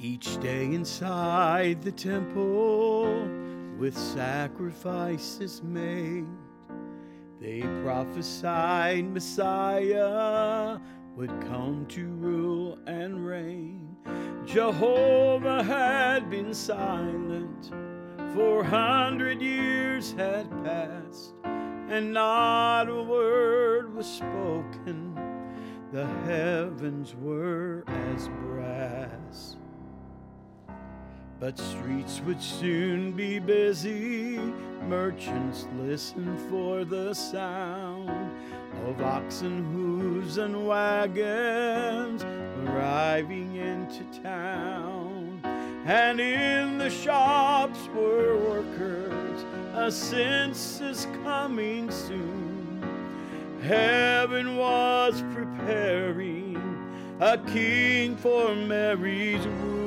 Each day inside the temple, with sacrifices made, they prophesied Messiah would come to rule and reign. Jehovah had been silent, 400 years had passed, and not a word was spoken. The heavens were as brass. But streets would soon be busy, merchants listened for the sound of oxen, hooves, and wagons arriving into town. And in the shops were workers, a census coming soon. Heaven was preparing a king for Mary's womb.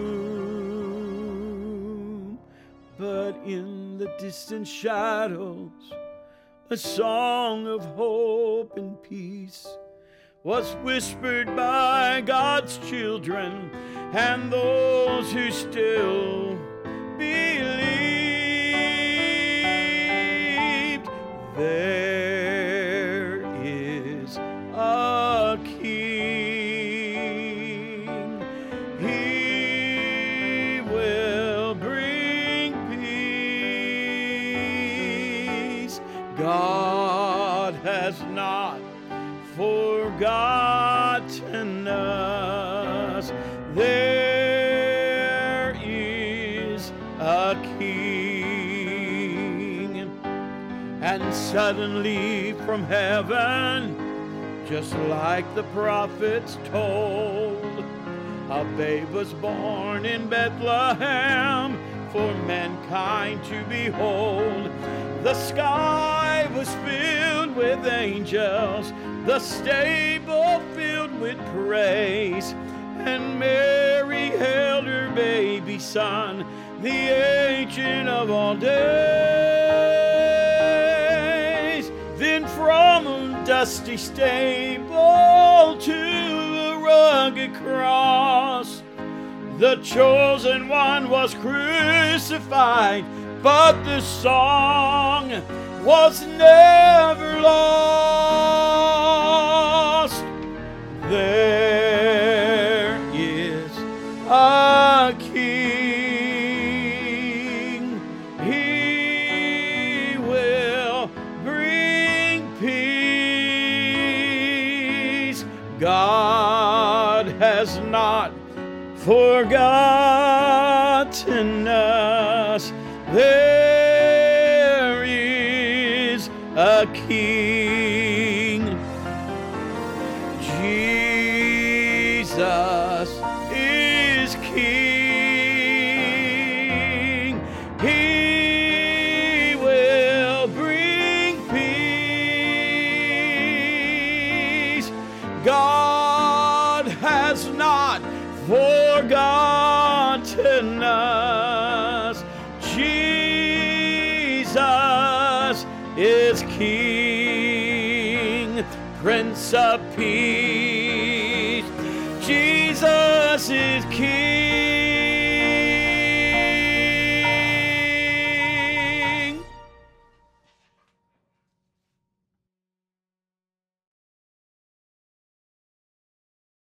But in the distant shadows, a song of hope and peace was whispered by God's children and those who still believed. There is a king. He will bring peace. God has not forgotten us. There is a king. And suddenly from heaven, just like the prophets told, a babe was born in Bethlehem for mankind to behold. The sky was filled with angels, the stable filled with praise, and Mary held her baby son, the Ancient of all days. Then from a dusty stable to a rugged cross, the chosen one was crucified, but the song was never lost. There is a king. He will bring peace. God has not forgotten us. There is a king. Jesus is king. He will bring peace. God has not forgotten us. Jesus is King, Prince of Peace. Jesus is King.